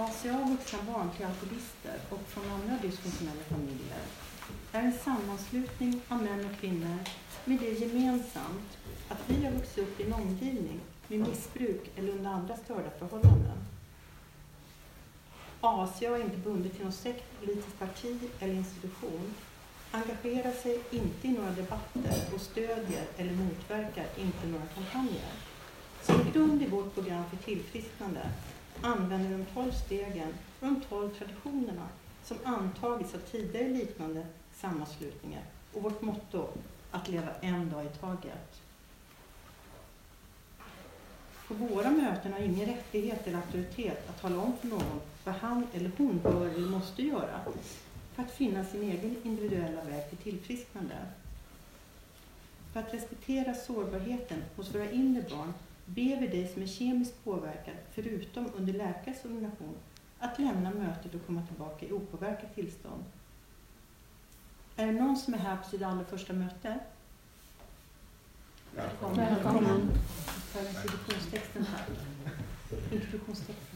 ACA vuxna barn till alkoholister och från andra dysfunktionella familjer är en sammanslutning av män och kvinnor med det gemensamt att vi har vuxit upp i en omgivning med missbruk eller under andra störda förhållanden. ACA är inte bundet till någon sekt, politiskt parti eller institution, engagerar sig inte i några debatter och stödjer eller motverkar inte några kampanjer. Som grund i vårt program för tillfrisknande använder de 12 stegen och de 12 traditionerna som antagits av tidigare liknande sammanslutningar och vårt motto att leva en dag i taget. På våra möten har ingen rättighet eller auktoritet att tala om för någon vad han eller hon bör eller måste göra för att finna sin egen individuella väg till tillfrisknande. För att respektera sårbarheten hos våra inre barn ber vi dig som är kemiskt påverkad, förutom under läkares ordination, att lämna mötet och komma tillbaka i opåverkat tillstånd. Är det någon som är här på sitt allra första möte? Välkommen. För introduktionstexten här. Introduktionstexten.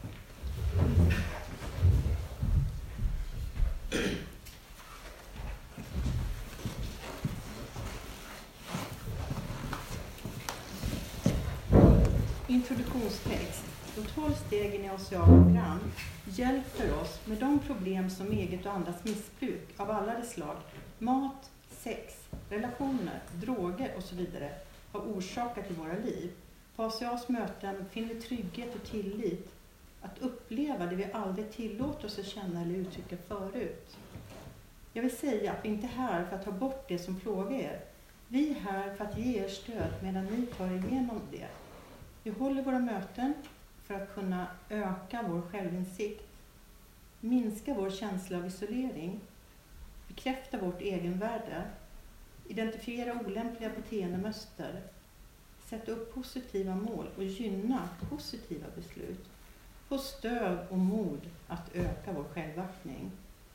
Introduktionstext. De 12 stegen i ACA-program hjälper oss med de problem som eget och andras missbruk av alla de slag, mat, sex, relationer, droger och så vidare, har orsakat i våra liv. På ACAs möten finner vi trygghet och tillit att uppleva det vi aldrig tillåter oss att känna eller uttrycka förut. Jag vill säga att vi inte är här för att ta bort det som plågar er. Vi är här för att ge er stöd medan ni tar igenom det. Vi håller våra möten för att kunna öka vår självinsikt, minska vår känsla av isolering, bekräfta vårt egenvärde, identifiera olämpliga beteendemönster, sätta upp positiva mål och gynna positiva beslut, få stöd och mod att öka vår självaktning.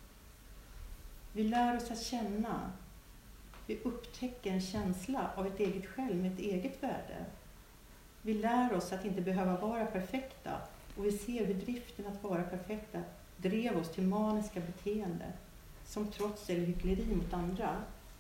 Vi lär oss att känna. Vi upptäcker en känsla av ett eget själv med ett eget värde. Vi lär oss att inte behöva vara perfekta och vi ser hur driften att vara perfekta drev oss till maniska beteenden som trots eller hyckleri mot andra.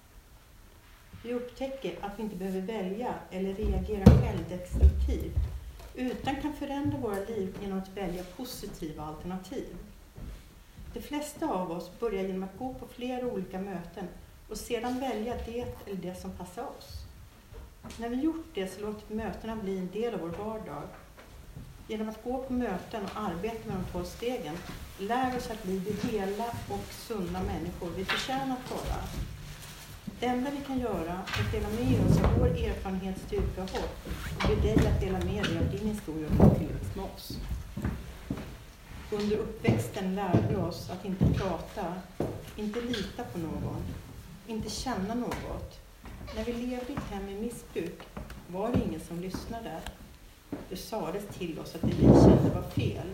Vi upptäcker att vi inte behöver välja eller reagera självdestruktivt utan kan förändra våra liv genom att välja positiva alternativ. De flesta av oss börjar genom att gå på flera olika möten och sedan välja det eller det som passar oss. När vi gjort det så låter mötena bli en del av vår vardag. Genom att gå på möten och arbeta med de 12 stegen lär oss att bli de hela och sunda människor vi förtjänar att vara. Det enda vi kan göra är att dela med oss av vår erfarenhet, styrka och hopp och be dig att dela med dig av din historia och tillväxt med oss. Under uppväxten lärde vi oss att inte prata, inte lita på någon, inte känna något. När vi levde i ett hem med missbruk var det ingen som lyssnade. Det sades till oss att det vi kände var fel.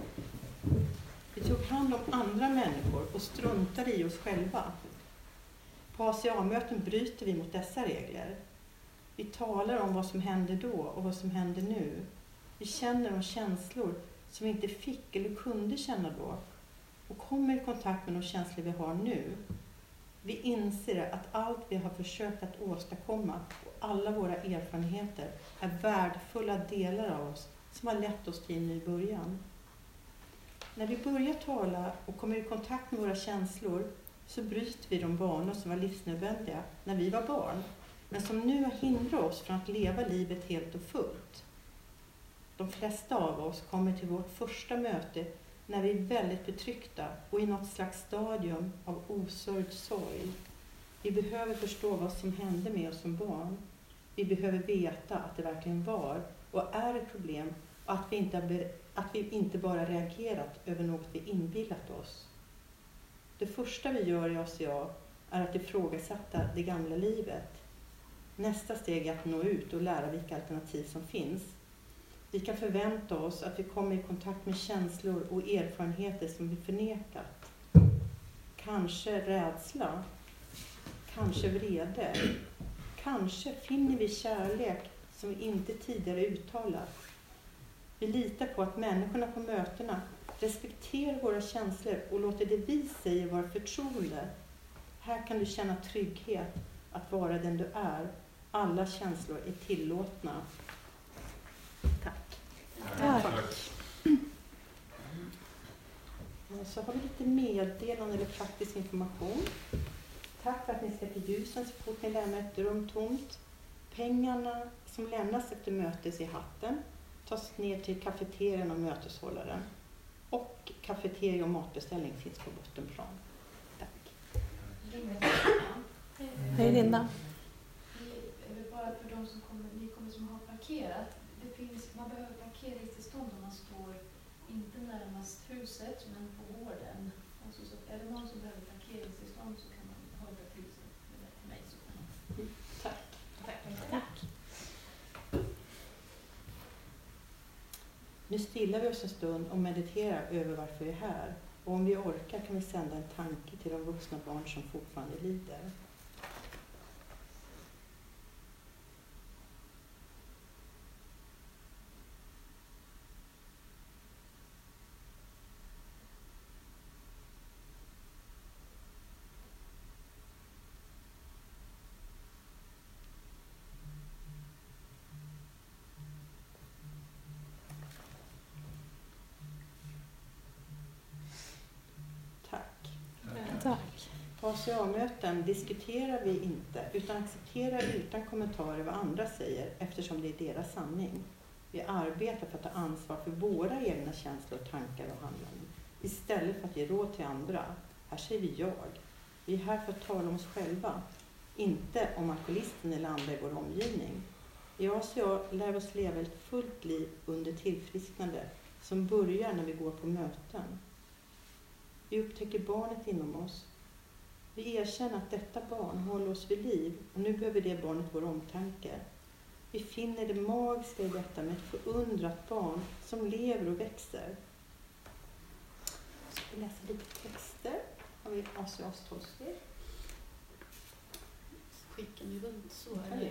Vi tog hand om andra människor och struntade i oss själva. På ACA-möten bryter vi mot dessa regler. Vi talar om vad som hände då och vad som händer nu. Vi känner om känslor som vi inte fick eller kunde känna då och kommer i kontakt med de känslor vi har nu. Vi inser att allt vi har försökt att åstadkomma och alla våra erfarenheter är värdefulla delar av oss som har lett oss till en ny början. När vi börjar tala och kommer i kontakt med våra känslor så bryter vi de vanor som var livsnödvändiga när vi var barn, men som nu har hindrat oss från att leva livet helt och fullt. De flesta av oss kommer till vårt första möte när vi är väldigt betryckta och i något slags stadium av osörjd sorg. Vi behöver förstå vad som hände med oss som barn. Vi behöver veta att det verkligen var och är ett problem och att vi inte bara reagerat över något vi inbillat oss. Det första vi gör i ACA är att ifrågasätta det gamla livet. Nästa steg är att nå ut och lära vilka alternativ som finns. Vi kan förvänta oss att vi kommer i kontakt med känslor och erfarenheter som vi förnekat. Kanske rädsla, kanske vrede, kanske finner vi kärlek som vi inte tidigare uttalat. Vi litar på att människorna på mötena Respektera våra känslor och låter det vi säger vara förtroende. Här kan du känna trygghet att vara den du är. Alla känslor är tillåtna. Tack. Tack. Så har vi lite meddelande eller praktisk information. Tack för att ni ska till ljusen så fort ni lämnar ett rum tomt. Pengarna som lämnas efter mötes i hatten tas ner till kafeterian och möteshållaren. Och kafeteria och matbeställning finns på bottenplan. Tack. Hej Linda. Bara för de som som har parkerat. Man behöver parkeringstillstånd om man står inte närmast huset men på gården. Alltså, så är det någon som behöver parkeringstillstånd så kan man hålla till sig till mig. Tack. Nu stillar vi oss en stund och mediterar över varför vi är här. Och om vi orkar kan vi sända en tanke till de vuxna barn som fortfarande lider. Tack. På ACA-möten diskuterar vi inte utan accepterar utan kommentarer vad andra säger eftersom det är deras sanning. Vi arbetar för att ta ansvar för våra egna känslor, tankar och handlanden istället för att ge råd till andra. Här säger vi jag. Vi är här för att tala om oss själva, inte om alkoholisten eller andra i vår omgivning. I ACA lär vi oss leva ett fullt liv under tillfrisknande som börjar när vi går på möten. Vi upptäcker barnet inom oss. Vi erkänner att detta barn håller oss vid liv och nu behöver det barnet vår omtanke. Vi finner det magiska i detta med ett förundrat barn som lever och växer. Jag ska läsa lite texter. Har vi ACAs 12-steg? Skickar ni runt så? Okej.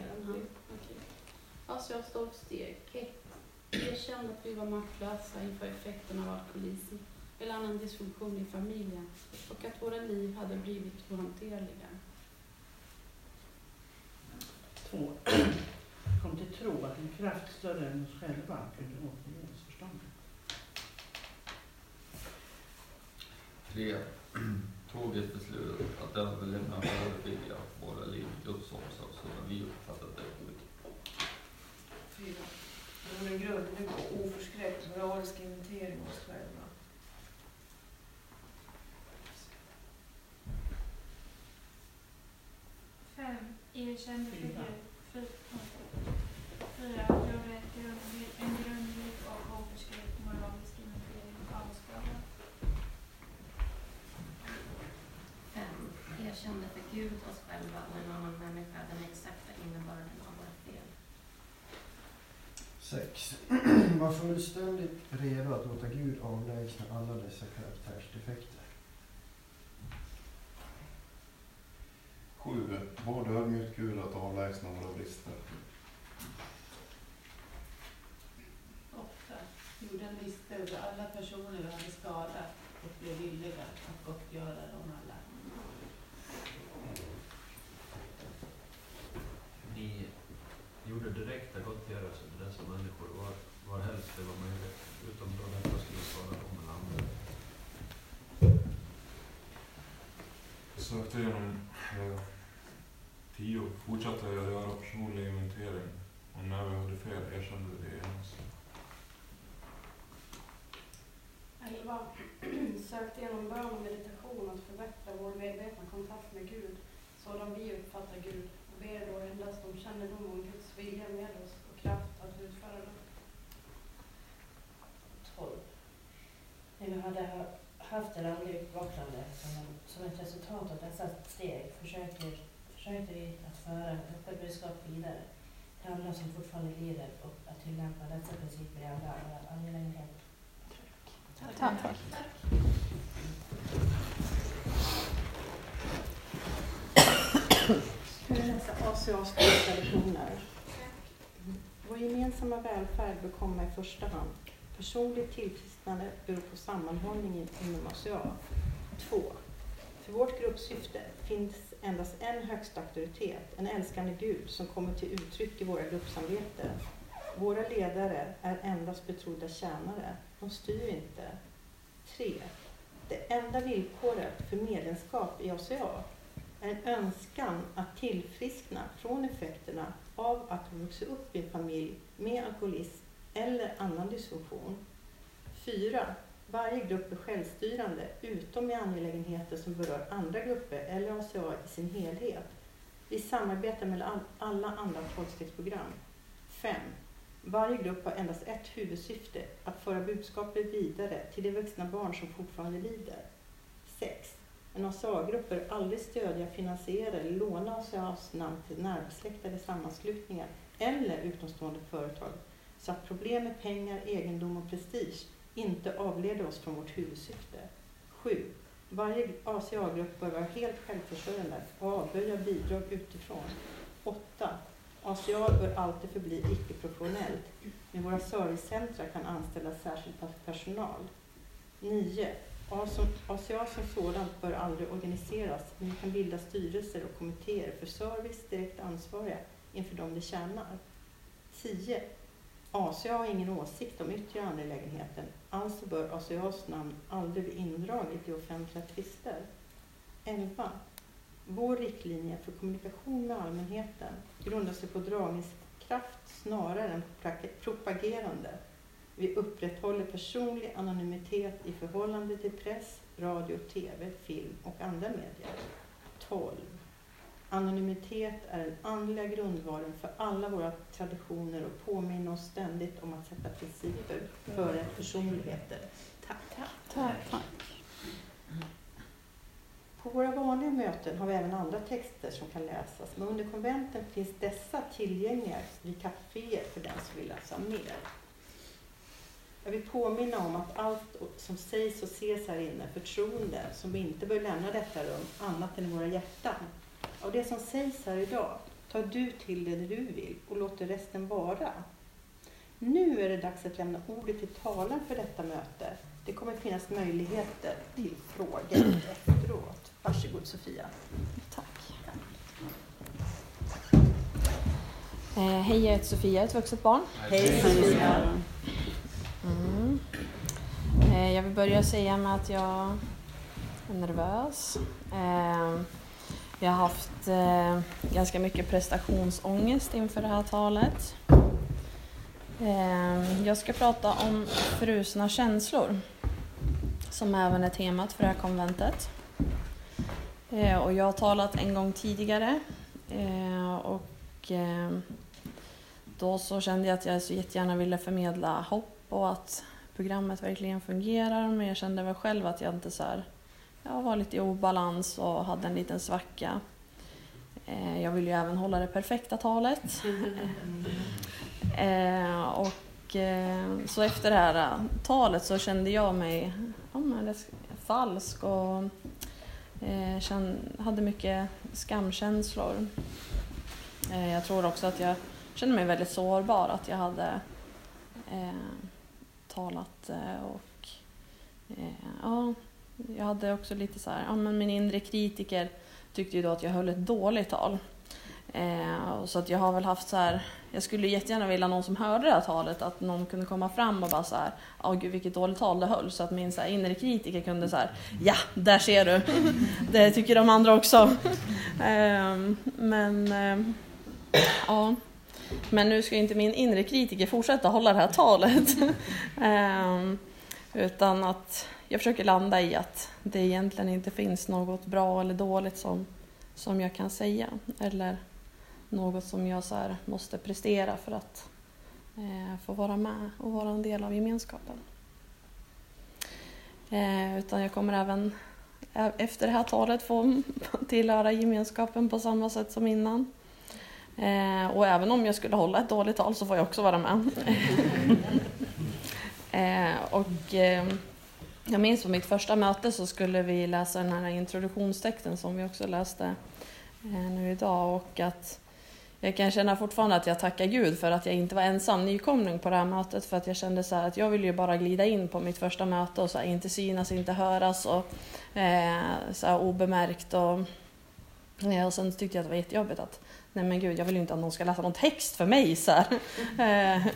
ACAs 12-steg. 1. Erkänn att vi var maktlösa inför effekterna av alkoholism eller annan dysfunktion i familjen och att våra liv hade blivit ohanterliga. 2. Kom till tro att en kraft större än oss själva kunde återge oss förståndet. 3. Tog ett beslut att överlämna vår vilja och våra liv till Guds omsorg så vi uppfattat det Gud. 4. Det var en grundlig och oförskräckt moralisk inventering av oss själva. 5. Erkände för Gud. 4. Gjorde en grundlig och oförskräckt moralisk inventering av oss själva. 5. Erkände för Gud, oss själva och en annan människa den exakta innebörden av våra fel. 6. Var fullständigt redo att låta Gud avlägsna alla dessa karaktärsdefekter. 7. Bad ödmjukt Gud att avlägsna våra brister. 8. Gjorde en lista över alla personer vi hade skadat och blev villiga att gottgöra dem alla. 9. Gjorde direkta gottgörelser till dessa människor var helst det var möjligt, utom då detta skulle svara dem eller andra. Sökte genom 10. Fortsatte jag göra personlig inventering och när vi hade fel erkände vi det genast. 11. Sökte genom bön och meditation att förbättra vår medvetna kontakt med Gud sådan vi uppfattar Gud och ber då endast om kännedom om Guds vilja med oss och kraft att utföra det. 12. När vi hade haft en andlig uppvaknande som ett resultat av dessa steg försökte vi att föra öppet budskap vidare till andra som fortfarande lider och att tillämpa dessa principer i andra angelägenheter. Tack. Ska vi läsa ACAs traditioner? Vår gemensamma välfärd bör komma i första hand. Personligt tillfrisknande beror på sammanhållningen inom ACA. 2. För vårt gruppsyfte finns endast en högsta auktoritet, en älskande Gud som kommer till uttryck i våra gruppsamveten. Våra ledare är endast betrodda tjänare. De styr inte. 3. Det enda villkoret för medlemskap i ACA är en önskan att tillfriskna från effekterna av att ha vuxit upp i en familj med alkoholism eller annan dysfunktion. 4. Varje grupp är självstyrande utom i angelägenheter som berör andra grupper eller ACA i sin helhet. Vi samarbetar med alla andra 12-stegsprogram. 5. Varje grupp har endast ett huvudsyfte, att föra budskapet vidare till de vuxna barn som fortfarande lider. 6. En ACA-grupp bör aldrig stödja, finansiera eller låna ACAs namn till närbesläktade sammanslutningar eller utomstående företag, så att problem med pengar, egendom och prestige inte avleder oss från vårt huvudsyfte. 7. Varje ACA-grupp bör vara helt självförsörjande och avböja bidrag utifrån. 8. ACA bör alltid förbli icke-professionellt, men våra servicecentra kan anställa särskild personal. 9. ACA som sådant bör aldrig organiseras, men vi kan bilda styrelser och kommittéer för service direkt ansvariga inför dem det tjänar. 10. ACA har ingen åsikt om yttre angelägenheten, alltså bör ACAs namn aldrig bli indraget i offentliga tvister. 11. Vår riktlinje för kommunikation med allmänheten grundar sig på dragningskraft snarare än propagerande. Vi upprätthåller personlig anonymitet i förhållande till press, radio, tv, film och andra medier. 12. Anonymitet är den andliga grundvalen för alla våra traditioner och påminner oss ständigt om att sätta principer före personligheter. Tack. På våra vanliga möten har vi även andra texter som kan läsas, men under konventen finns dessa tillgängliga vid kaféer för den som vill läsa mer. Jag vill påminna om att allt som sägs och ses här inne är förtroende som vi inte bör lämna detta rum annat än i våra hjärtan. Av det som sägs här idag tar du till det du vill och låter resten vara. Nu är det dags att lämna ordet till talaren för detta möte. Det kommer finnas möjligheter till frågor efteråt. Varsågod Sofia. Tack. Hej, jag heter Sofia, ett vuxet barn. Hej Sofia. Jag vill börja säga med att jag är nervös. Jag har haft ganska mycket prestationsångest inför det här talet. Jag ska prata om frusna känslor, som även är temat för det här konventet. Och jag har talat en gång tidigare och då så kände jag att jag så jättegärna ville förmedla hopp och att programmet verkligen fungerar, men jag kände väl själv att jag inte så här, jag var lite i obalans och hade en liten svacka. Jag vill ju även hålla det perfekta talet. Så efter det här talet så kände jag mig falsk och hade mycket skamkänslor. Jag tror också att jag kände mig väldigt sårbar, att jag hade talat och jag hade också lite så här, men min inre kritiker tyckte ju då att jag höll ett dåligt tal. Så att jag har väl haft så här, jag skulle jättegärna vilja någon som hörde det här talet, att någon kunde komma fram och bara så här, gud vilket dåligt tal det höll, så att min så här inre kritiker kunde så här, ja, där ser du. Det tycker de andra också. Men nu ska inte min inre kritiker fortsätta hålla det här talet. Utan att jag försöker landa i att det egentligen inte finns något bra eller dåligt som jag kan säga. Eller något som jag så här måste prestera för att få vara med och vara en del av gemenskapen. Utan jag kommer även efter det här talet få tillhöra gemenskapen på samma sätt som innan. Och även om jag skulle hålla ett dåligt tal så får jag också vara med. Jag minns på mitt första möte så skulle vi läsa den här introduktionstexten som vi också läste nu idag, och att jag kan känna fortfarande att jag tackar Gud för att jag inte var ensam nykomling på det här mötet. För att jag kände så här att jag ville ju bara glida in på mitt första möte och så här, inte synas, inte höras och så här, obemärkt. Och sen tyckte jag att det var jättejobbigt att nej men gud, jag vill ju inte att någon ska läsa någon text för mig så här.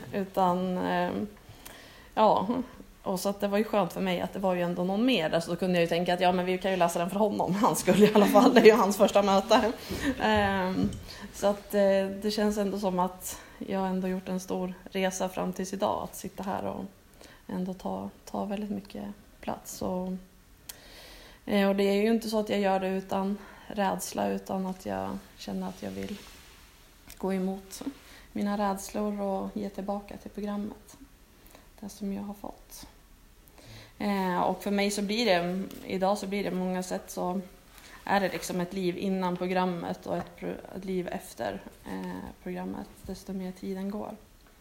Och så att det var ju skönt för mig att det var ju ändå någon mer där, så då kunde jag ju tänka att ja men vi kan ju läsa den för honom, han skulle i alla fall, det är ju hans första möte. Så att det känns ändå som att jag ändå gjort en stor resa fram tills idag, att sitta här och ändå ta väldigt mycket plats. Och det är ju inte så att jag gör det utan rädsla, utan att jag känner att jag vill gå emot mina rädslor och ge tillbaka till programmet det som jag har fått. Och för mig så blir det, idag så blir det på många sätt så är det liksom ett liv innan programmet och ett liv efter programmet, desto mer tiden går.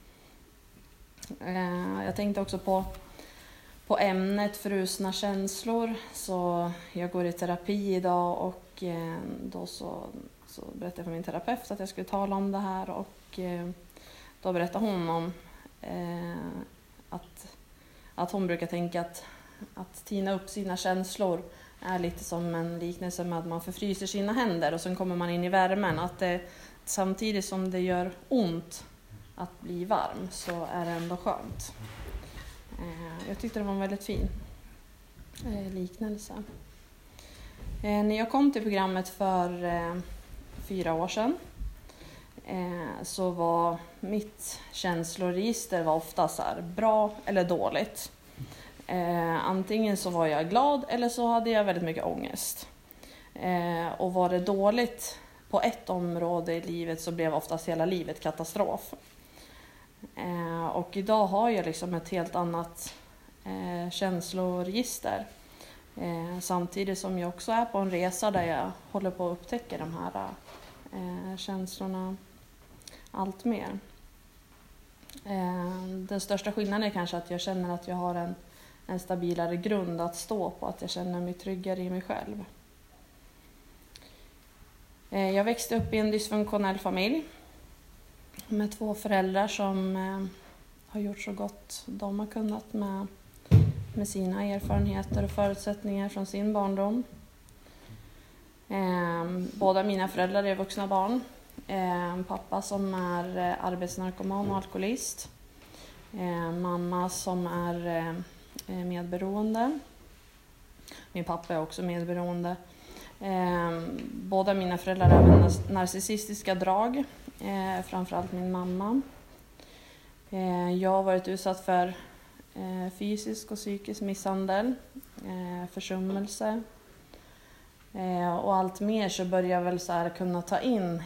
Jag tänkte också på ämnet frusna känslor, så jag går i terapi idag och då så berättade jag för min terapeut att jag skulle tala om det här, och då berättade hon om att hon brukar tänka att tina upp sina känslor är lite som en liknelse med att man förfryser sina händer och sen kommer man in i värmen. Att det, samtidigt som det gör ont att bli varm, så är det ändå skönt. Jag tyckte det var en väldigt fin liknelse. När jag kom till programmet för 4 år sedan så var mitt känsloregister var ofta så här, bra eller dåligt. Antingen så var jag glad eller så hade jag väldigt mycket ångest. Och var det dåligt på ett område i livet så blev oftast hela livet katastrof. Och idag har jag liksom ett helt annat känsloregister. Samtidigt som jag också är på en resa där jag håller på att upptäcka de här känslorna allt mer. Den största skillnaden är kanske att jag känner att jag har en stabilare grund att stå på, att jag känner mig tryggare i mig själv. Jag växte upp i en dysfunktionell familj med 2 föräldrar som har gjort så gott de har kunnat med sina erfarenheter och förutsättningar från sin barndom. Båda mina föräldrar är vuxna barn. Pappa som är arbetsnarkoman och alkoholist. Mamma som är medberoende. Min pappa är också medberoende. Båda mina föräldrar har även narcissistiska drag. Framförallt min mamma. Jag har varit utsatt för fysisk och psykisk misshandel. Försummelse. Och allt mer så börjar jag väl så här kunna ta in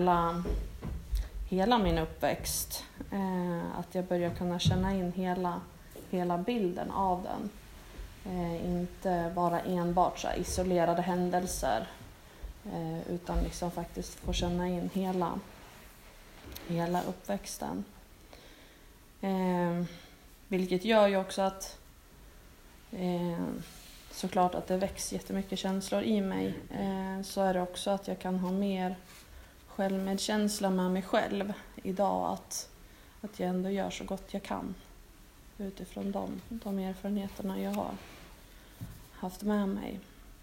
hela min uppväxt. Att jag börjar kunna känna in hela bilden av den. Inte bara enbart så här isolerade händelser. Utan liksom faktiskt få känna in hela uppväxten. Vilket gör ju också att såklart att det väcks jättemycket känslor i mig. Så är det också att jag kan ha mer självmedkänsla med mig själv idag. Att jag ändå gör så gott jag kan utifrån de erfarenheterna jag har haft med mig.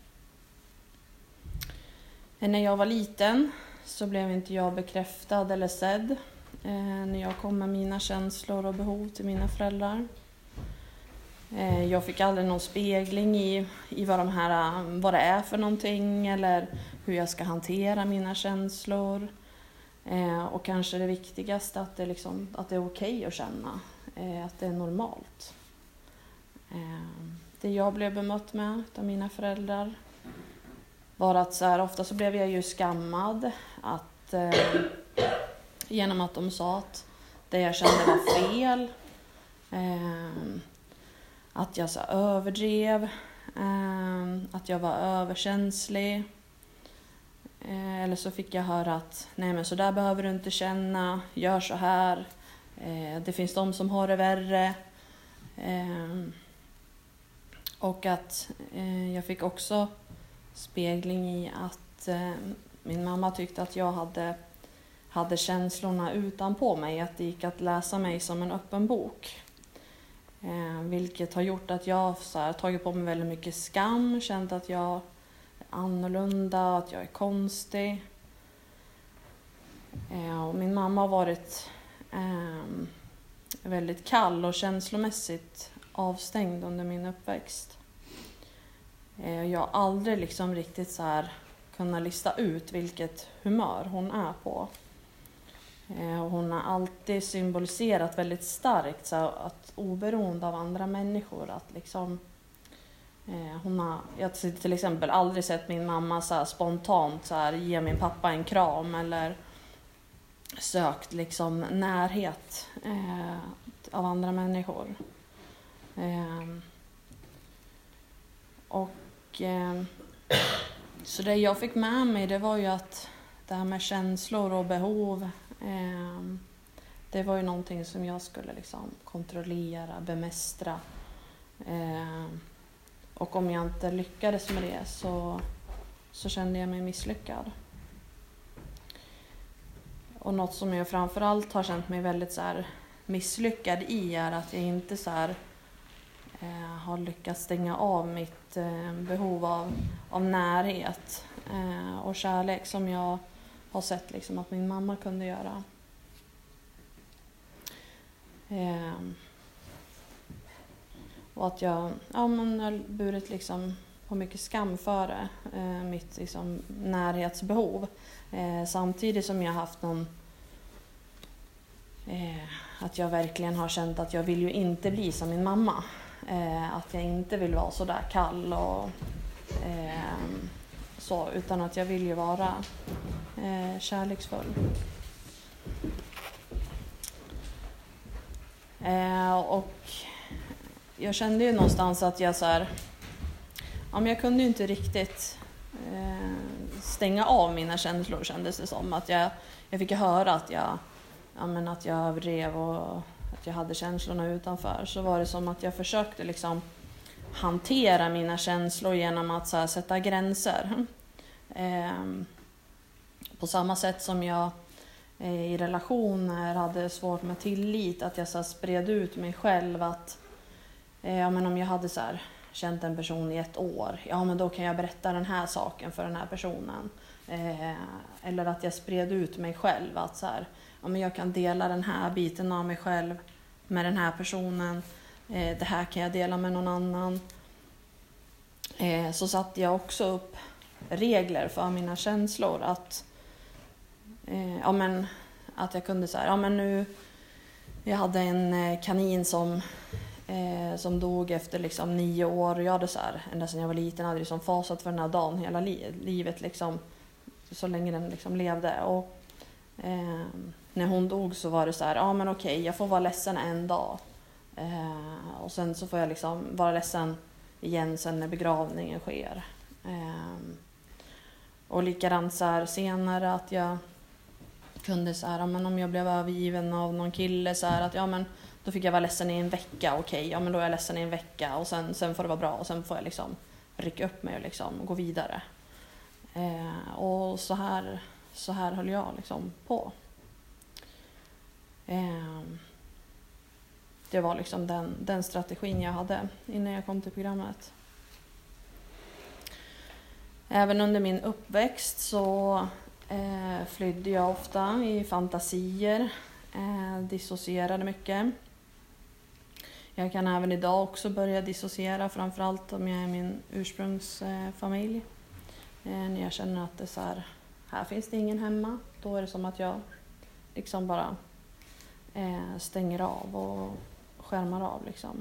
När jag var liten så blev inte jag bekräftad eller sedd. När jag kom med mina känslor och behov till mina föräldrar. Jag fick aldrig någon spegling i vad det är för någonting eller hur jag ska hantera mina känslor. Och kanske det viktigaste att det är okej att känna, att det är normalt. Det jag blev bemött med av mina föräldrar var att så här, ofta så blev jag ju skammad genom att de sa att det jag kände var fel. Att jag så överdrev, att jag var överkänslig. Eller så fick jag höra att nej men så där behöver du inte känna, gör så här. Det finns de som har det värre. Och att jag fick också spegling i att min mamma tyckte att jag hade hade känslorna utanpå mig, att det gick att läsa mig som en öppen bok. Vilket har gjort att jag har tagit på mig väldigt mycket skam, känt att jag är annorlunda, att jag är konstig. Och min mamma har varit väldigt kall och känslomässigt avstängd under min uppväxt. Jag har aldrig liksom riktigt så här kunnat lista ut vilket humör hon är på. Hon har alltid symboliserat väldigt starkt så att oberoende av andra människor, att liksom jag har till exempel aldrig sett min mamma så här spontant så här ge min pappa en kram eller sökt liksom närhet av andra människor. Så det jag fick med mig, det var ju att det här med känslor och behov, det var ju någonting som jag skulle liksom kontrollera, bemästra. Och om jag inte lyckades med det så kände jag mig misslyckad. Och något som jag framförallt har känt mig väldigt så här misslyckad i är att jag inte så här har lyckats stänga av mitt behov av närhet och kärlek som jag har sett liksom att min mamma kunde göra. Och att jag har burit liksom på mycket skam före mitt liksom närhetsbehov. Samtidigt som jag haft att jag verkligen har känt att jag vill ju inte bli som min mamma. Att jag inte vill vara så där kall och så, utan att jag vill ju vara kärleksfull. Och jag kände ju någonstans att jag så här, men jag kunde ju inte riktigt stänga av mina känslor, kändes det som. Att jag fick höra att jag överdrev och att jag hade känslorna utanför. Så var det som att jag försökte liksom hantera mina känslor genom att så här, sätta gränser. På samma sätt som jag i relationer hade svårt med tillit, att jag så här, spred ut mig själv. Att men om jag hade så här, känt en person i 1 år, men då kan jag berätta den här saken för den här personen. Eller att jag spred ut mig själv, att så här, men jag kan dela den här biten av mig själv med den här personen. Det här kan jag dela med någon annan. Så satte jag också upp regler för mina känslor. Att jag kunde så här, nu, jag hade en kanin som dog efter liksom 9 år. Och jag hade så här, ända sedan jag var liten hade liksom fasat för den här dagen hela livet liksom, så länge den liksom levde. Och när hon dog så var det så här, okej, jag får vara ledsen en dag. Och sen så får jag liksom vara ledsen igen sen när begravningen sker. Och likadant så här senare att jag kunde så här, om jag blev övergiven av någon kille så här, att då fick jag vara ledsen i en vecka. Okej, men då är jag ledsen i en vecka och sen får det vara bra och sen får jag liksom rycka upp mig och liksom gå vidare. Och så här höll jag liksom på. Det var liksom den strategin jag hade innan jag kom till programmet. Även under min uppväxt så flydde jag ofta i fantasier, dissocierade mycket. Jag kan även idag också börja dissociera, framförallt om jag är min ursprungsfamilj. När jag känner att det är så här finns det ingen hemma, då är det som att jag liksom bara stänger av och skärmar av liksom.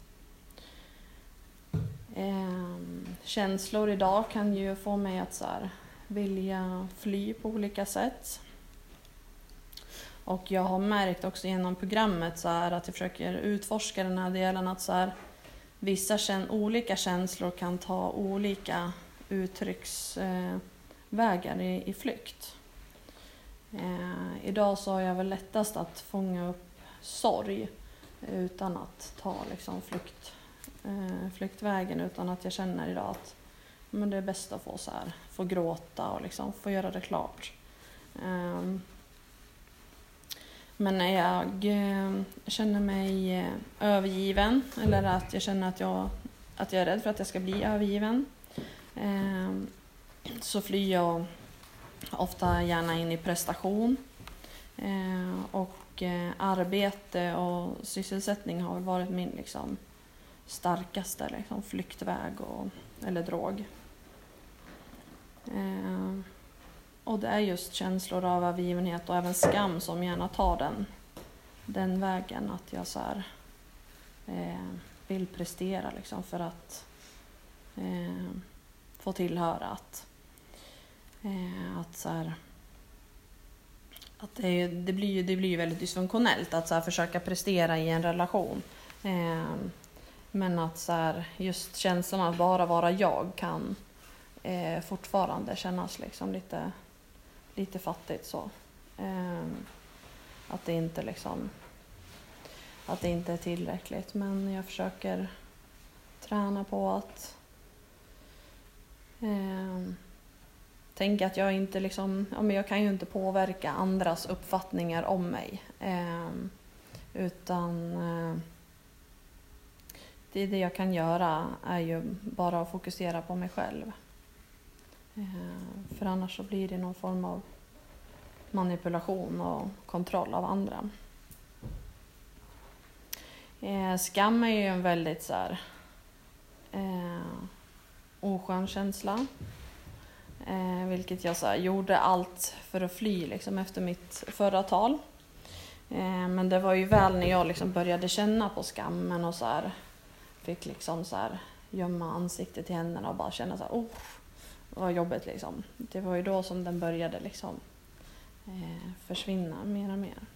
Känslor idag kan ju få mig att så här, vilja fly på olika sätt. Och jag har märkt också genom programmet så här, att jag försöker utforska den här delen, att så här, vissa olika känslor kan ta olika uttrycksvägar i flykt. Idag så har jag väl lättast att fånga upp sorg utan att ta liksom flyktvägen, utan att jag känner idag att det är bäst att få gråta och liksom få göra det klart. Men när jag känner mig övergiven eller att jag känner att jag är rädd för att jag ska bli övergiven, så flyr jag ofta gärna in i prestation. Och arbete och sysselsättning har varit min liksom starkaste liksom flyktväg eller drog. Och det är just känslor av övergivenhet och även skam som gärna tar den vägen, att jag så här, vill prestera liksom för att få tillhöra, att så här, att det blir väldigt dysfunktionellt att så här försöka prestera i en relation. Men att så här, just känslan att bara vara jag kan fortfarande kännas liksom lite fattigt så. Att det inte liksom, att det inte är tillräckligt, men jag försöker träna på att tänka att jag inte liksom, men jag kan ju inte påverka andras uppfattningar om mig, utan det jag kan göra är ju bara att fokusera på mig själv. För annars så blir det någon form av manipulation och kontroll av andra. Skam är ju en väldigt så här, oskön känsla. Vilket jag så här, gjorde allt för att fly liksom, efter mitt förra tal. Men det var ju väl när jag liksom började känna på skammen och så här, fick liksom så här, gömma ansiktet i händerna och bara känna så här, vad jobbigt liksom. Det var ju då som den började liksom försvinna mer och mer.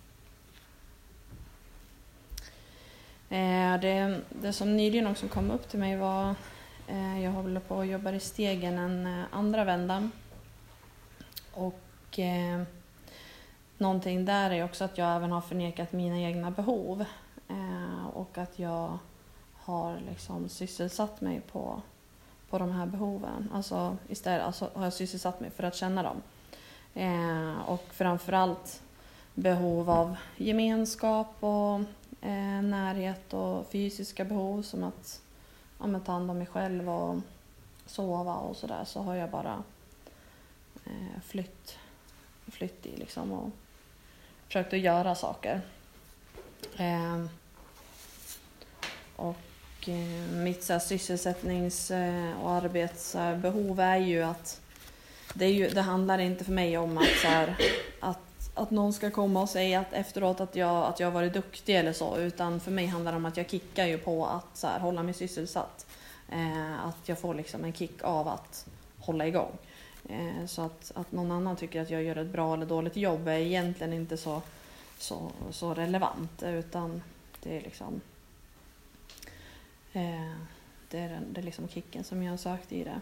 Det som nyligen också kom upp till mig var, jag håller på och jobbar i Stegen en andra vända. Och någonting där är också att jag även har förnekat mina egna behov. Och att jag har liksom sysselsatt mig på de här behoven. Alltså istället har jag sysselsatt mig för att känna dem. Och framförallt behov av gemenskap och närhet och fysiska behov, som att ta hand om mig själv och sova och sådär, så har jag bara flytt i liksom och försökt att göra saker. Och mitt så här, sysselsättnings- och arbetsbehov är ju att det handlar inte för mig om att, så här, att någon ska komma och säga att efteråt att jag har varit duktig eller så, utan för mig handlar det om att jag kickar ju på att så här, hålla mig sysselsatt. Att jag får liksom en kick av att hålla igång. Så att någon annan tycker att jag gör ett bra eller dåligt jobb är egentligen inte så relevant, utan det är liksom det är liksom kicken som jag har sökt i det.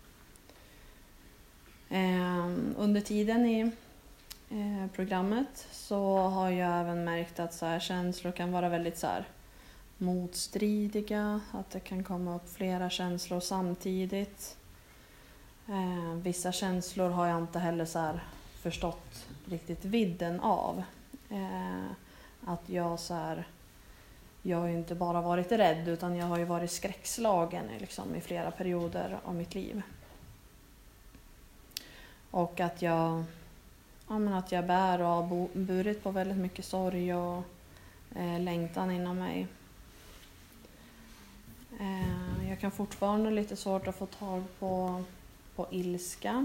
Under tiden i programmet så har jag även märkt att så här, känslor kan vara väldigt så här, motstridiga, att det kan komma upp flera känslor samtidigt. Vissa känslor har jag inte heller så här förstått riktigt vidden av. Att jag så här, jag har ju inte bara varit rädd, utan jag har ju varit skräckslagen liksom, i flera perioder av mitt liv. Och att jag bär och har burit på väldigt mycket sorg och längtan inom mig. Jag kan fortfarande lite svårt att få tag på ilska.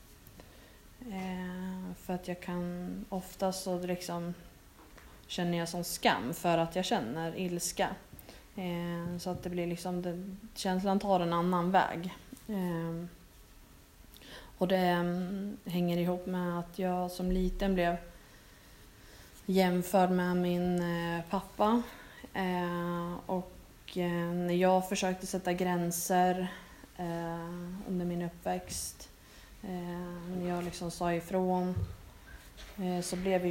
För att jag kan oftast så liksom känner jag som skam för att jag känner ilska. Så att det blir liksom, känslan tar en annan väg. Och det hänger ihop med att jag som liten blev jämförd med min pappa. Och när jag försökte sätta gränser under min uppväxt, när jag liksom sa ifrån, så blev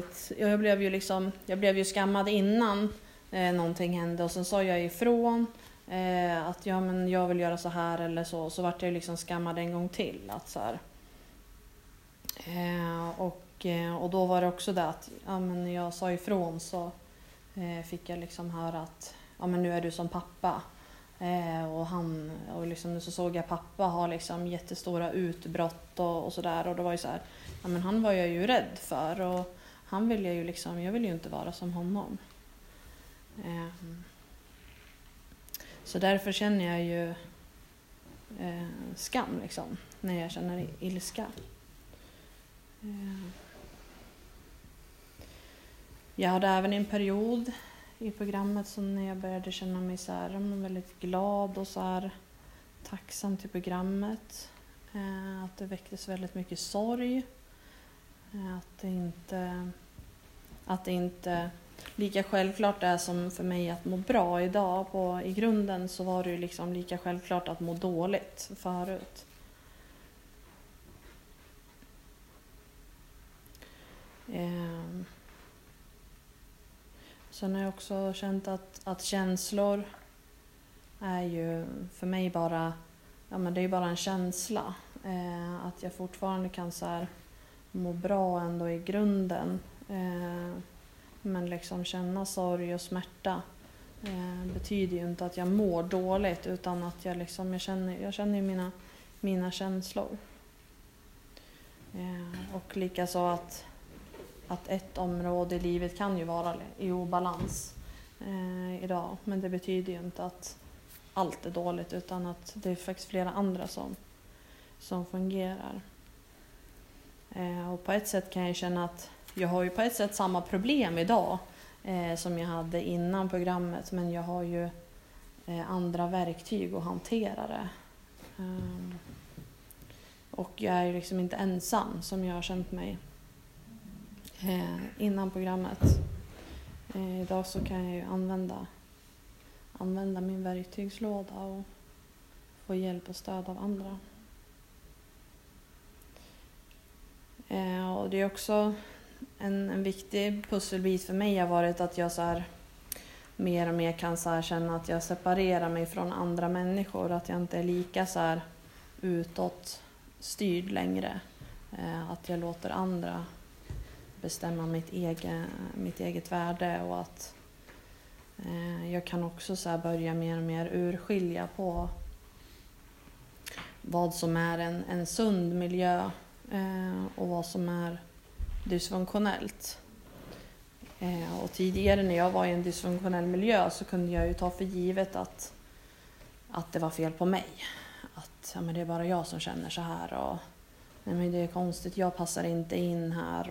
jag blev ju skammad innan någonting hände, och sen sa jag ifrån att jag vill göra så här eller så vart jag liksom skammad en gång till, att så här. Och Och då var det också det att när jag sa ifrån så fick jag liksom höra att men nu är du som pappa. Och liksom, så såg jag pappa ha liksom jättestora utbrott och sådär. Och då var ju så här, han var jag ju rädd för. Och han ville ju liksom, jag ville ju inte vara som honom. Så därför känner jag ju skam liksom, när jag känner ilska. Jag hade även en period i programmet som när jag började känna mig så här, väldigt glad och så här tacksam till programmet. Att det väcktes väldigt mycket sorg. Att det inte lika självklart är som för mig att må bra idag. I grunden så var det ju liksom lika självklart att må dåligt förut. Sen har jag också känt att känslor är ju för mig bara, det är bara en känsla. Att jag fortfarande kan så här må bra ändå i grunden. Men liksom känna sorg och smärta betyder ju inte att jag mår dåligt, utan att jag känner mina känslor. Och likaså att ett område i livet kan ju vara i obalans idag. Men det betyder ju inte att allt är dåligt, utan att det är faktiskt flera andra som fungerar. Och på ett sätt kan jag känna att jag har ju på ett sätt samma problem idag som jag hade innan programmet. Men jag har ju andra verktyg att hantera det. Och jag är ju liksom inte ensam som jag har känt mig innan programmet. Idag så kan jag ju använda min verktygslåda och få hjälp och stöd av andra. Och det är också en viktig pusselbit för mig har varit att jag så här, mer och mer kan så här känna att jag separerar mig från andra människor. Att jag inte är lika så här utåt styrd längre. Att jag låter andra bestämma mitt eget värde, och att jag kan också så här börja mer och mer urskilja på vad som är en sund miljö och vad som är dysfunktionellt. Och tidigare när jag var i en dysfunktionell miljö så kunde jag ju ta för givet att det var fel på mig. Att det är bara jag som känner så här, och men det är konstigt, jag passar inte in här,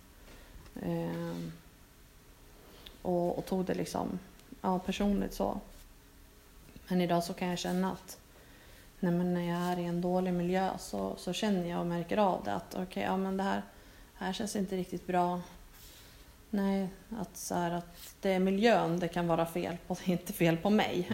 och tog det liksom personligt så. Men idag så kan jag känna att när jag är i en dålig miljö så känner jag och märker av det, att det här känns inte riktigt bra. Nej, att det är miljön det kan vara fel på, det är inte fel på mig.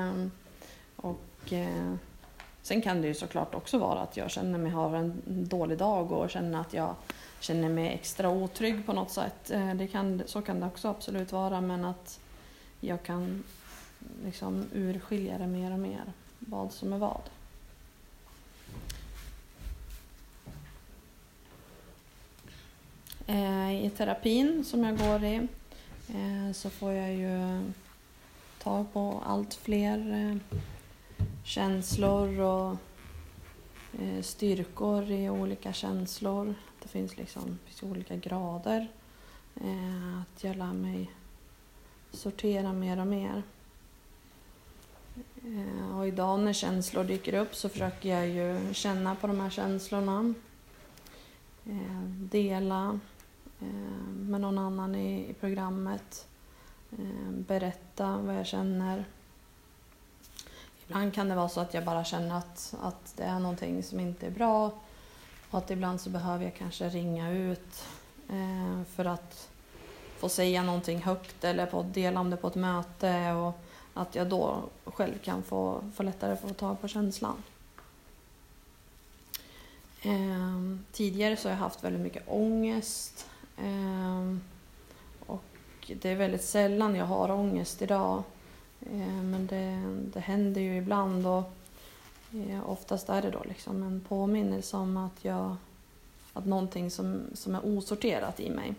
Sen kan det ju såklart också vara att jag känner mig ha en dålig dag och känner att jag känner mig extra otrygg på något sätt. Så kan det också absolut vara, men att jag kan liksom urskilja det mer och mer, vad som är vad. I terapin som jag går i så får jag ju ta på allt fler känslor och styrkor i olika känslor. Det finns olika grader. Att jag lär mig sortera mer och mer. Och idag när känslor dyker upp så försöker jag ju känna på de här känslorna. Dela med någon annan i programmet. Berätta vad jag känner. Ibland kan det vara så att jag bara känner att det är någonting som inte är bra. Och att ibland så behöver jag kanske ringa ut för att få säga någonting högt eller dela om det på ett möte. Och att jag då själv kan få lättare få ta på känslan. Tidigare så har jag haft väldigt mycket ångest. Och det är väldigt sällan jag har ångest idag. Men det händer ju ibland, och oftast är det då liksom en påminnelse om att jag någonting som är osorterat i mig.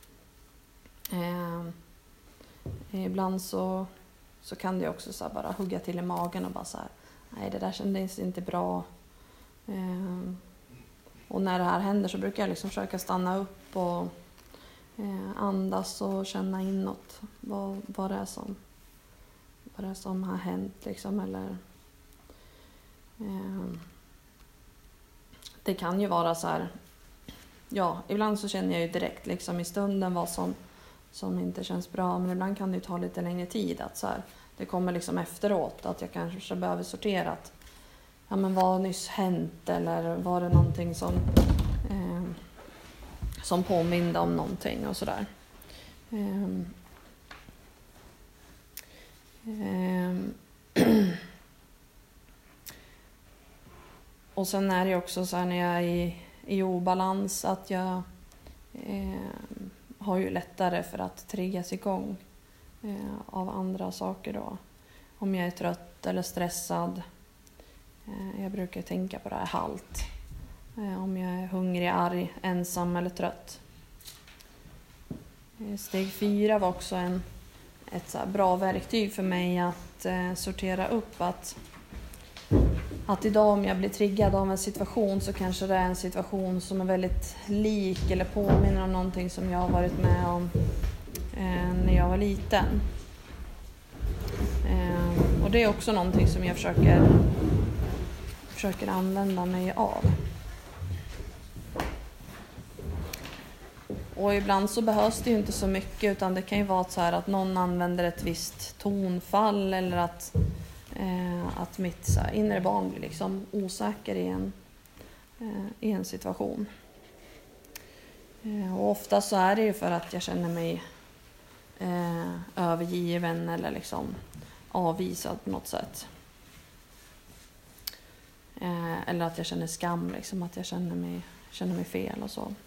Ibland så kan det också så här bara hugga till i magen och bara så här, nej, det där kändes inte bra. Och när det här händer så brukar jag liksom försöka stanna upp och andas och känna inåt vad det är som har hänt liksom, eller det kan ju vara så här, ja, ibland så känner jag ju direkt liksom i stunden vad som inte känns bra, men ibland kan det ju ta lite längre tid att så här, det kommer liksom efteråt att jag kanske behöver sortera att ja, men vad har nyss hänt, eller var det någonting som påminner om någonting och sådär. Och sen är det också så här när jag är i obalans att jag har ju lättare för att triggas igång av andra saker då. Om jag är trött eller stressad. Jag brukar tänka på det här halt. Om jag är hungrig, arg, ensam eller trött. Steg 4 var också ett så här bra verktyg för mig att sortera upp att idag om jag blir triggad av en situation så kanske det är en situation som är väldigt lik eller påminner om någonting som jag har varit med om när jag var liten. Och det är också någonting som jag försöker använda mig av. Och ibland så behövs det ju inte så mycket, utan det kan ju vara så här att någon använder ett visst tonfall eller att mitt så här inre barn blir liksom osäker i en situation. Och ofta så är det ju för att jag känner mig övergiven eller liksom avvisad på något sätt. Eller att jag känner skam, liksom, att jag känner mig fel och så.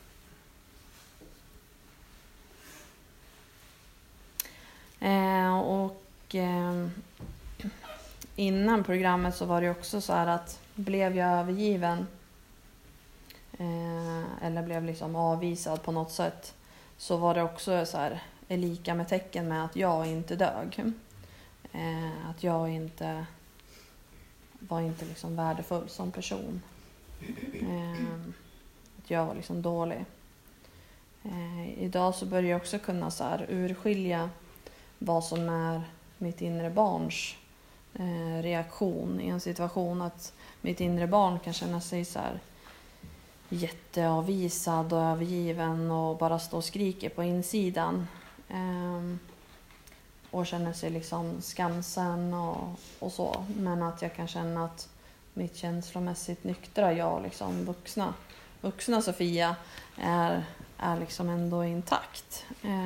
Innan programmet så var det också så här att blev jag övergiven eller blev liksom avvisad på något sätt, så var det också så här lika med tecken med att jag inte dög. Att jag inte var inte liksom värdefull som person. Att jag var liksom dålig. Idag så börjar jag också kunna så här urskilja vad som är mitt inre barns reaktion i en situation. Att mitt inre barn kan känna sig så här jätteavvisad och övergiven och bara stå och skriker på insidan. Och känner sig liksom skamsen och så. Men att jag kan känna att mitt känslomässigt nyktra jag, liksom vuxna Sofia, är liksom ändå intakt.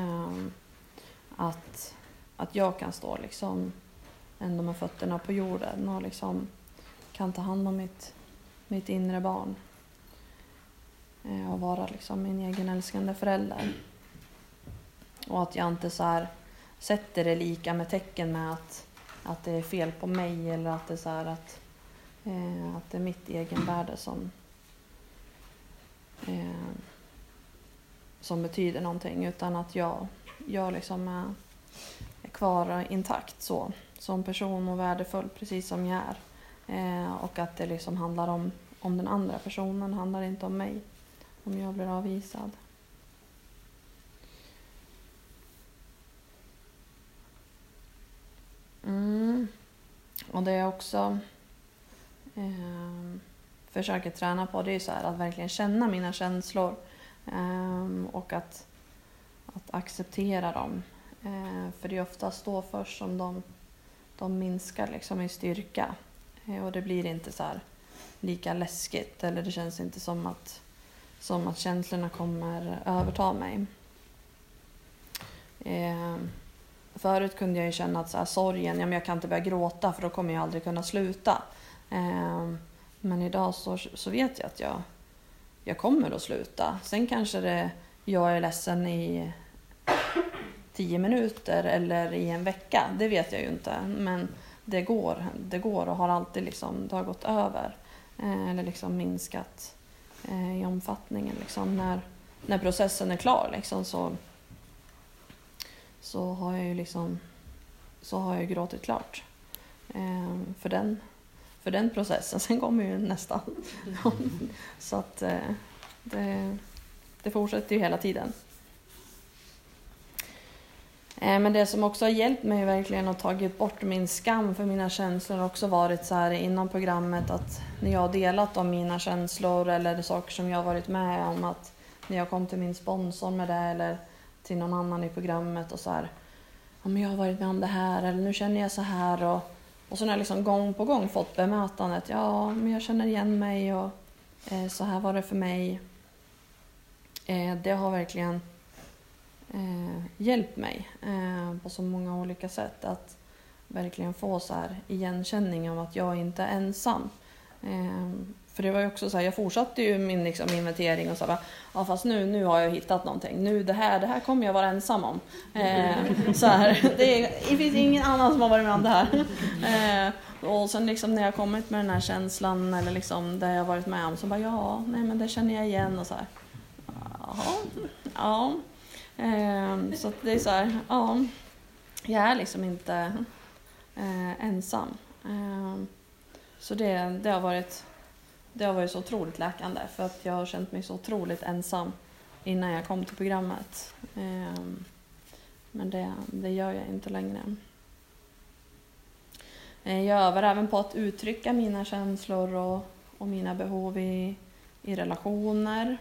Att jag kan stå liksom ändå med fötterna på jorden och liksom kan ta hand om mitt inre barn. Och vara liksom min egen älskande förälder. Och att jag inte så här sätter det lika med tecken med att det är fel på mig, eller att det är så här att det är mitt egen värde som betyder någonting, utan att jag liksom är kvar intakt så som person och värdefull precis som jag är, och att det liksom handlar om den andra personen, handlar inte om mig om jag blir avvisad. Och det jag också försöker träna på, det är så här att verkligen känna mina känslor och att acceptera dem. För det är oftast då först som de minskar liksom i styrka, och det blir inte så här lika läskigt, eller det känns inte som att känslorna kommer överta mig. Förut kunde jag ju känna att så här, sorgen, men jag kan inte börja gråta för då kommer jag aldrig kunna sluta. Men idag så vet jag att jag kommer att sluta. Sen kanske jag är ledsen i 10 minuter eller i en vecka, det vet jag ju inte. Men det går och har alltid liksom, det har gått över eller liksom minskat i omfattningen. Liksom. När processen är klar liksom, så har jag ju liksom, så har jag gråtit klart för den processen. Sen kommer ju nästa. Så att det fortsätter ju hela tiden. Men det som också har hjälpt mig verkligen att tagit bort min skam för mina känslor har också varit så här inom programmet, att när jag har delat om mina känslor eller saker som jag har varit med om, att när jag kom till min sponsor med det eller till någon annan i programmet och så här, men jag har varit med om det här eller nu känner jag så här, och så har jag liksom gång på gång fått bemötandet, ja men jag känner igen mig och så här var det för mig. Det har verkligen hjälpt mig på så många olika sätt att verkligen få så här igenkänning av att jag inte är ensam. För det var ju också så här, jag fortsatte ju min liksom inventering och så här, ja fast nu har jag hittat någonting. Nu det här kommer jag vara ensam om. Så här, det finns ingen annan som har varit med om det här. Och sen liksom när jag kommit med den här känslan eller liksom det jag varit med om, så bara men det känner jag igen och så här. Ja. Så att det är så här, jag är liksom inte ensam. Så det har varit så otroligt läkande, för att jag har känt mig så otroligt ensam innan jag kom till programmet. Men det gör jag inte längre. Jag övar även på att uttrycka mina känslor och mina behov i relationer.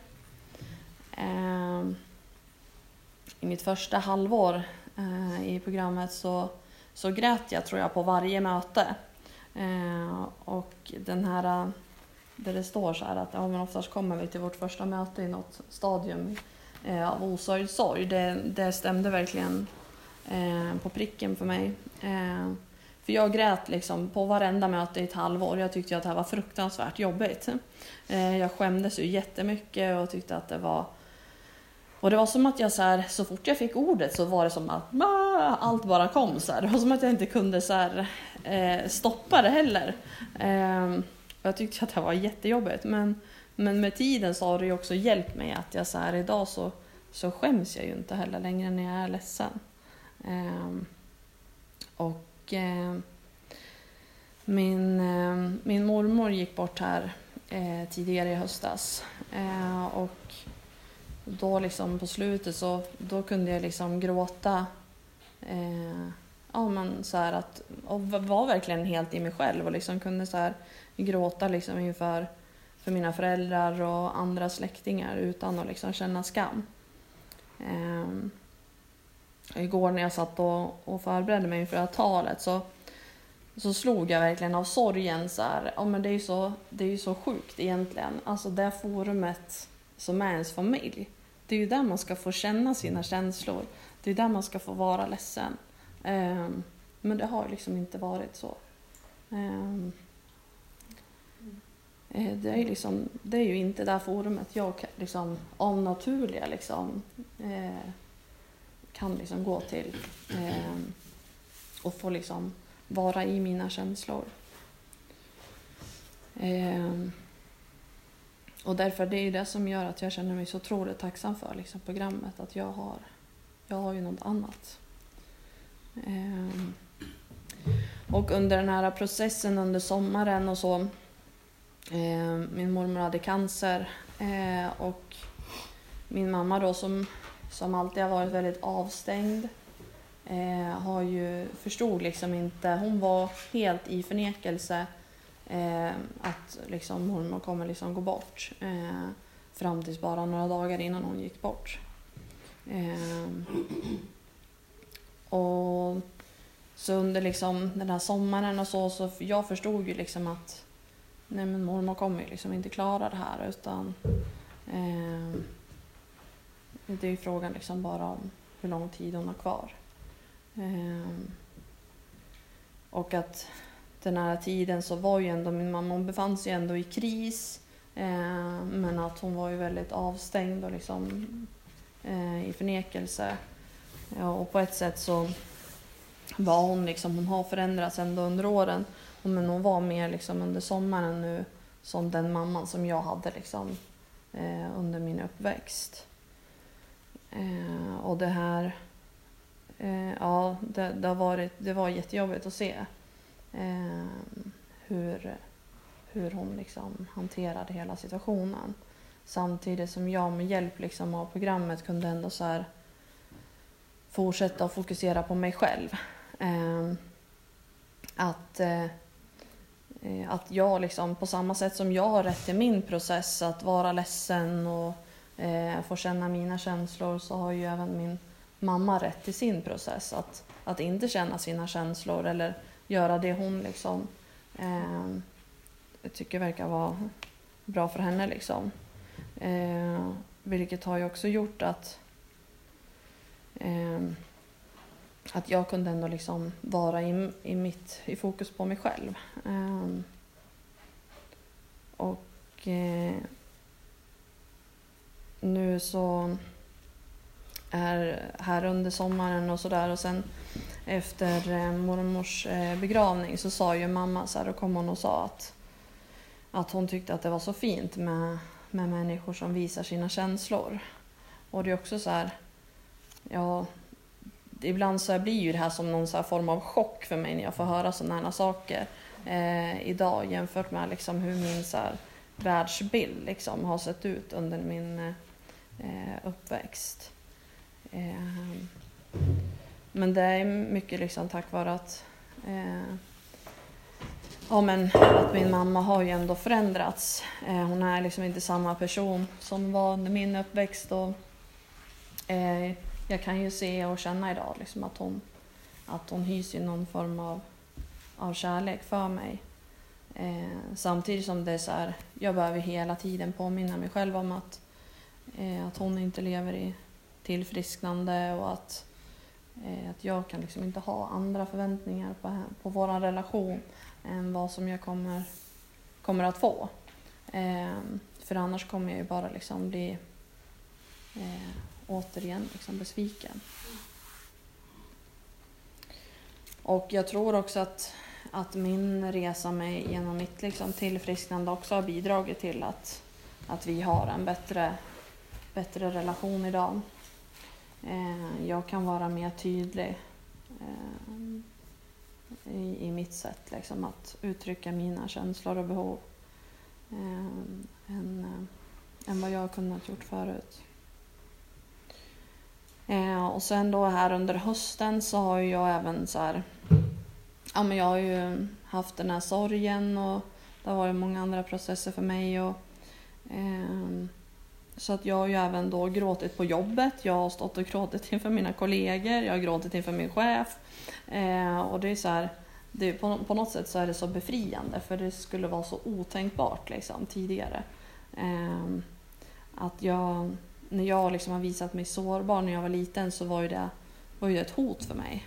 I mitt första halvår i programmet så grät jag, tror jag, på varje möte. Och den här där det står så här att men oftast kommer vi till vårt första möte i något stadium av osörjd sorg. Det stämde verkligen på pricken för mig. För jag grät liksom på varenda möte i ett halvår. Jag tyckte att det här var fruktansvärt jobbigt. Jag skämdes ju jättemycket och tyckte att det var... Och det var som att jag så fort jag fick ordet så var det som att allt bara kom så här. Det var som att jag inte kunde så här, stoppa det heller. Jag tyckte att det var jättejobbigt. Men med tiden så har det ju också hjälpt mig att jag så här, idag så skäms jag ju inte heller längre när jag är ledsen. Min mormor gick bort här tidigare i höstas. Och då liksom på slutet då kunde jag liksom gråta. Men så här att, och var verkligen helt i mig själv och liksom kunde så här gråta liksom inför för mina föräldrar och andra släktingar utan att liksom känna skam. Igår när jag satt och förberedde mig inför det här talet så slog jag verkligen av sorgen så här, men det är ju så sjukt egentligen. Alltså det forumet som är ens familj, det är ju där man ska få känna sina känslor. Det är där man ska få vara ledsen. Men det har liksom inte varit så. Det är ju inte det forumet jag liksom, av naturliga liksom, kan liksom gå till och få liksom vara i mina känslor. Och därför det är det som gör att jag känner mig så otroligt tacksam för liksom, programmet, att jag har ju något annat. Och under den här processen under sommaren och så, min mormor hade cancer och min mamma då som alltid har varit väldigt avstängd har ju förstod liksom inte, hon var helt i förnekelse att liksom mormor kommer liksom gå bort fram tills bara några dagar innan hon gick bort. Och så under liksom den här sommaren och så jag förstod ju liksom att nej, men mormor kommer liksom inte klara det här, utan det är ju frågan liksom bara om hur lång tid hon har kvar. Och att den här tiden så var ju ändå min mamma, hon befann sig ändå i kris, men att hon var ju väldigt avstängd och liksom i förnekelse. Och på ett sätt så var hon liksom, hon har förändrats ändå under åren, men hon var mer liksom under sommaren nu som den mamman som jag hade liksom under min uppväxt. Och det här, ja, det var jättejobbigt att se hur hon liksom hanterade hela situationen. Samtidigt som jag med hjälp liksom av programmet kunde ändå så här fortsätta att fokusera på mig själv. Att jag liksom, på samma sätt som jag har rätt i min process att vara ledsen och få känna mina känslor, så har ju även min mamma rätt i sin process att inte känna sina känslor eller göra det hon liksom tycker verkar vara bra för henne liksom. Vilket har ju också gjort att jag kunde ändå liksom vara i fokus på mig själv. Nu så är här under sommaren och sådär, och sen efter mormors begravning så sa ju mamma så här, och kom hon och sa att hon tyckte att det var så fint med människor som visar sina känslor. Och det är också så här, ja, ibland så blir ju det här som någon så här form av chock för mig när jag får höra sådana här saker idag, jämfört med liksom hur min så här världsbild liksom har sett ut under min uppväxt. Men det är mycket liksom tack vare att att min mamma har ju ändå förändrats. Hon är liksom inte samma person som var under min uppväxt, och jag kan ju se och känna idag liksom att hon hyser någon form av kärlek för mig. Samtidigt som det är så här, jag behöver hela tiden påminna mig själv om att hon inte lever i tillfrisknande, och att jag kan liksom inte ha andra förväntningar på vår relation än vad som jag kommer att få. För annars kommer jag ju bara liksom bli återigen liksom besviken. Och jag tror också att min resa med genom mitt liksom tillfrisknande också har bidragit till att vi har en bättre relation idag. Jag kan vara mer tydlig i mitt sätt liksom att uttrycka mina känslor och behov än vad jag har kunnat gjort förut. Och sen då här under hösten så har jag även så här, ja, men jag har ju haft den här sorgen, och det har varit många andra processer för mig, och så att jag har ju även då gråtit på jobbet. Jag har stått och gråtit inför mina kollegor, jag har gråtit inför min chef, och det är så här, det, på något sätt så är det så befriande, för det skulle vara så otänkbart liksom tidigare. Att när jag liksom har visat mig sårbar när jag var liten, så var ju ett hot för mig.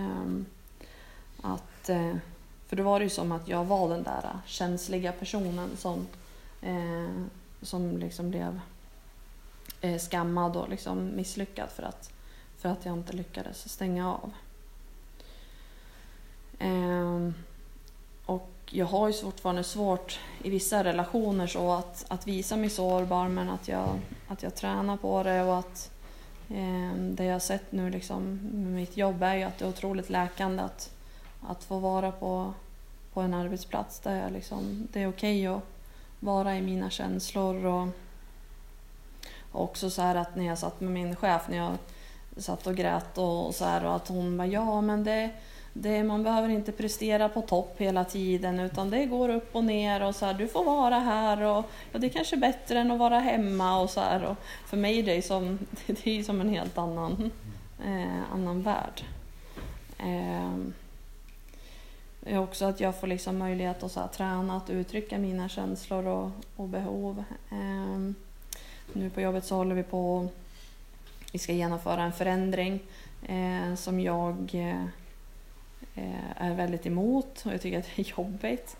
För då var det ju som att jag var den där känsliga personen som liksom blev skammad och liksom misslyckad för att jag inte lyckades stänga av. Och jag har ju fortfarande svårt i vissa relationer så att visa mig sårbar, men att jag tränar på det, och att det jag har sett nu liksom med mitt jobb är ju att det är otroligt läkande att få vara på en arbetsplats där jag liksom, det är okej att vara i mina känslor, och också så här att när jag satt med min chef, när jag satt och grät och så här, och att hon bara, ja men det man behöver inte prestera på topp hela tiden, utan det går upp och ner, och så här, du får vara här, och ja, det är kanske bättre än att vara hemma, och så här, och för mig det är som en helt annan värld. Också att jag får liksom möjlighet att så här, träna att uttrycka mina känslor och behov. Nu på jobbet så håller vi ska genomföra en förändring som jag är väldigt emot, och jag tycker att det är jobbigt.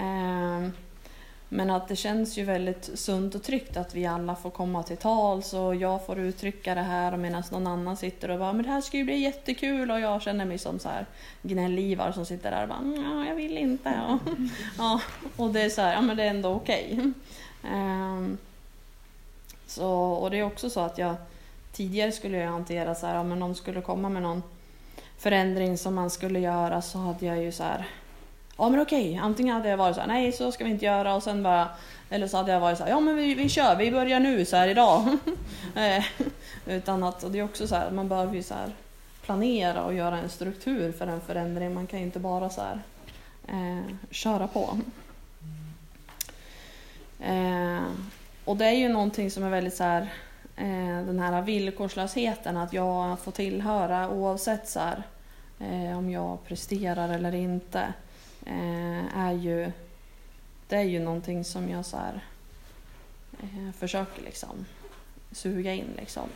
Men att det känns ju väldigt sunt och tryggt att vi alla får komma till tals, och jag får uttrycka det här, och medan någon annan sitter och bara, men det här ska ju bli jättekul, och jag känner mig som så här gnällivar som sitter där och bara, ja, jag vill inte. Ja, och det är så här, ja men det är ändå okej. Så, och det är också så att jag tidigare skulle jag hantera så här, om någon skulle komma med någon förändring som man skulle göra, så hade jag ju så här, ja men okej, antingen hade jag varit så här, nej så ska vi inte göra, och sen bara, eller så hade jag varit så här, ja men vi kör, vi börjar nu så här idag. Utan att, och det är också så här, man behöver ju så här planera och göra en struktur för en förändring, man kan ju inte bara så här köra på. Och det är ju någonting som är väldigt så här, den här villkorslösheten, att jag får tillhöra oavsett så här, om jag presterar eller inte, det är ju någonting som jag så här, försöker liksom suga in liksom.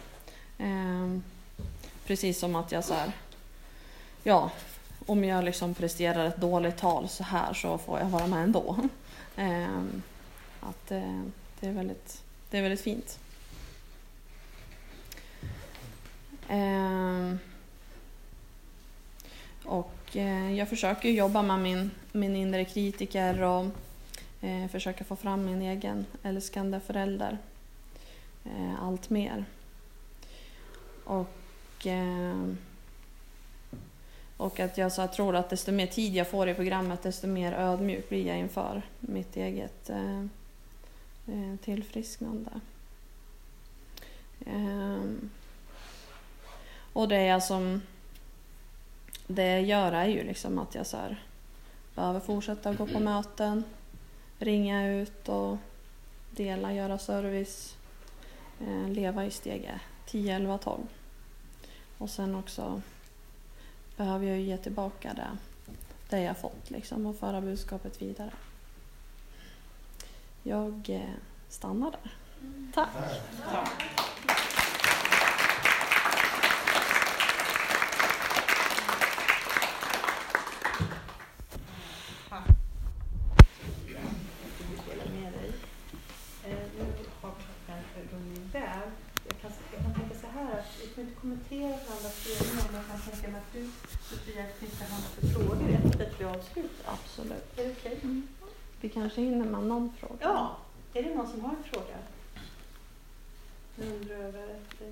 Precis som att jag så här, ja, om jag liksom presterar ett dåligt tal så här, så får jag vara med ändå. Att det är väldigt fint. Och jag försöker jobba med min inre kritiker och försöka få fram min egen älskande förälder allt mer. Och att jag så tror att desto mer tid jag får i programmet, desto mer ödmjuk blir jag inför mitt eget tillfrisknande. Och det jag gör är ju liksom att jag så här behöver fortsätta gå på möten, ringa ut och dela, göra service, leva i steg 10, 11, 12. Och sen också behöver jag ge tillbaka det jag fått liksom, och föra budskapet vidare. Jag stannar där. Tack. Tack. Jag kan tänka så här att vi kan inte kommentera varandras skrivningar, men jag kan tänka mig att du Sofia knyter hand för frågor efter att vi avslutar. Absolut. Är det okej? Mm. Vi kanske hinner med någon fråga. Ja, är det någon som har en fråga? Jag undrar över efter.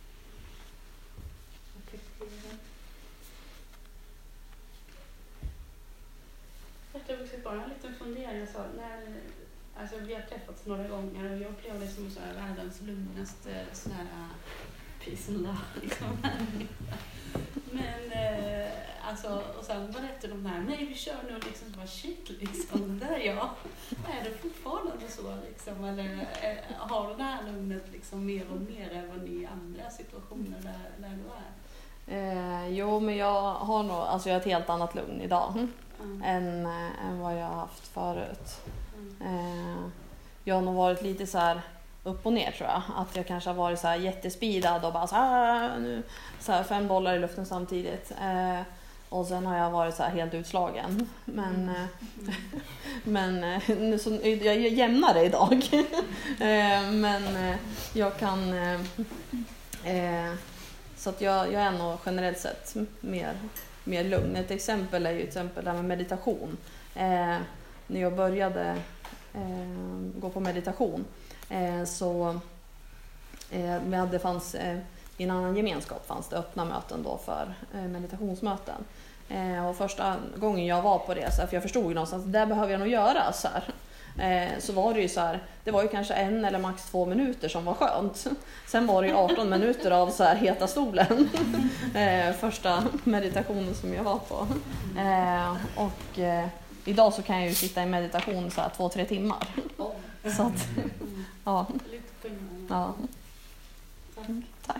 Jättevuxet barn, jag har en liten fundering. Alltså, vi har träffats några gånger och jag upplever det som så här, världens lugnaste sån här peace and love. Liksom. Men alltså, och sen berättade de här, nej vi kör nu liksom, så bara shit liksom, där jag. Är det fortfarande så liksom, eller har du det här lugnet liksom mer och mer även i andra situationer där du är? Jo, men jag har nog, alltså jag har ett helt annat lugn idag än vad jag har haft förut. Jag har nog varit lite så här upp och ner, tror jag. Att jag kanske har varit så här jättespeedad och bara så här 5 bollar i luften samtidigt. Och sen har jag varit så här helt utslagen. Men så, jag är jämnare idag. Men jag kan... Så att jag är nog generellt sett mer lugn. Ett exempel är ju där med meditation. När jag började gå på meditation så det fanns i en annan gemenskap fanns det öppna möten då för meditationsmöten. Och första gången jag var på det, så här, för jag förstod ju någonstans att det behöver jag nog göra så här. Så var det ju så här, det var ju kanske 1 eller max 2 minuter som var skönt. Sen var det ju 18 minuter av så här heta stolen. Första meditationen som jag var på. Och idag så kan jag ju sitta i meditation så här 2-3 timmar. Så att, ja. Ja. Tack.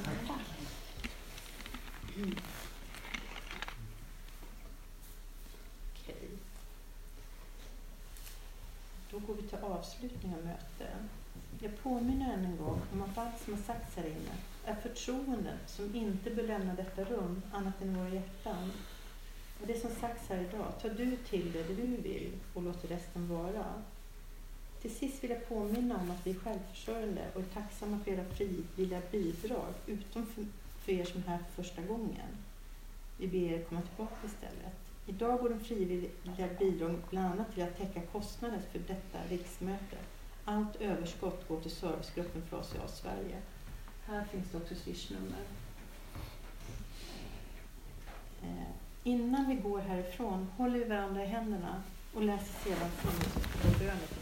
Då går vi till avslutning av mötet. Jag påminner än en gång om att allt som har sagts här inne är förtroenden som inte bör lämna detta rum annat än våra hjärtan. Och det som sagts här idag, tar du till det du vill och låter resten vara. Till sist vill jag påminna om att vi är självförsörjande och är tacksamma för era frivilliga bidrag, utom för er som är här för första gången. Vi ber er komma tillbaka istället. Idag går de frivilliga bidragen bland annat till att täcka kostnader för detta riksmöte. Allt överskott går till servicegruppen för ACA Sverige. Här finns det också swishnummer. Innan vi går härifrån håller vi varandra i händerna och läser sedan bönet